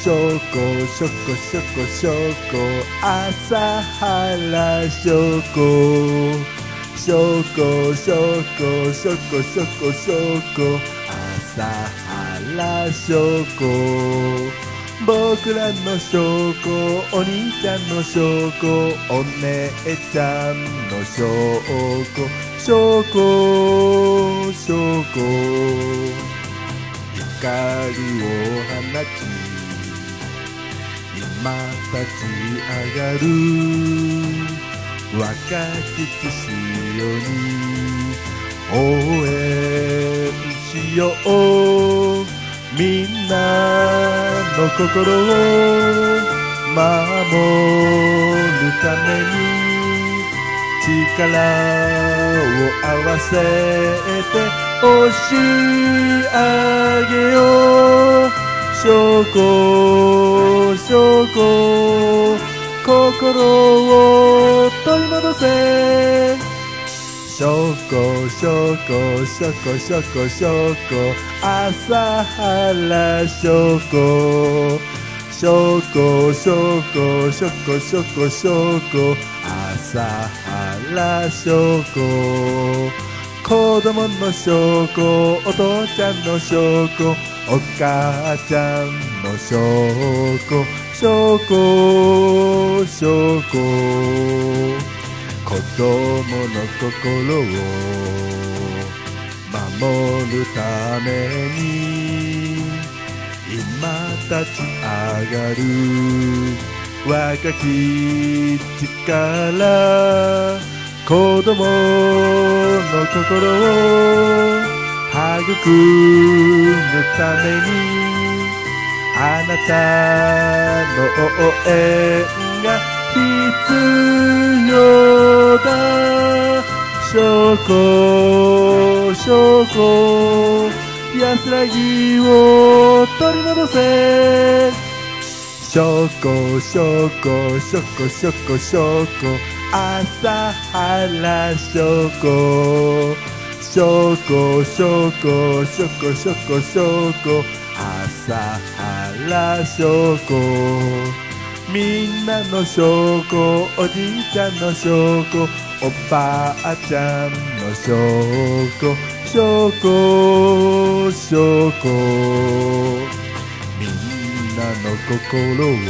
証拠証拠証拠証拠朝原証拠証拠証拠証拠証拠証拠朝原証拠僕らの証拠お兄ちゃんの証拠お姉ちゃんの証拠証拠証拠光を放ち今立ち上がる若き血潮に応援しようみんなの心を守るために力を合わせて押し上げよう証拠証拠心を取り戻せ証拠証拠証拠証拠証拠朝原証拠証拠証拠証拠証拠証拠朝原証拠子供の証拠お父ちゃんの証拠お母ちゃんの証拠証拠証拠子供の心を守るために今立ち上がる若き力子供の心を育むためにあなたの応援が必要だ証拠証拠安らぎを取り戻せ証拠証拠証拠証拠証拠朝原証拠証拠証拠証拠証拠証拠朝原証拠みんなの証拠おじいちゃんの証拠おばあちゃんの証拠証拠証拠みんなの心を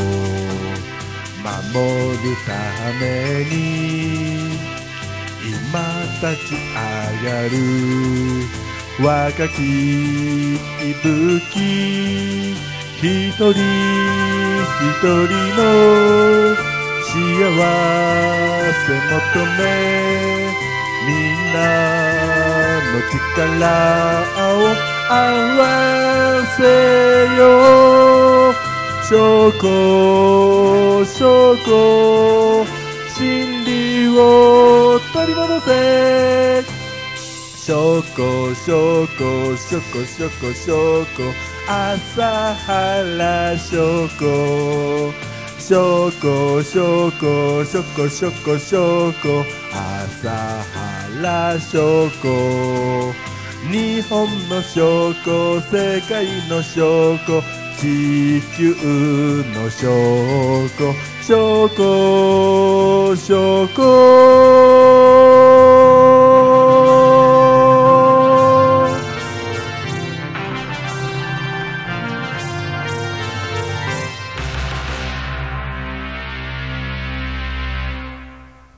守るために今立ち上がる若き息吹一人一人の幸せ求めみんなの力を合わせよう証拠証拠真理を取り戻せ証拠証拠証拠証拠証拠朝原証拠証拠証拠証拠証拠証拠朝原証拠日本の証拠世界の証拠地球の証拠証拠証拠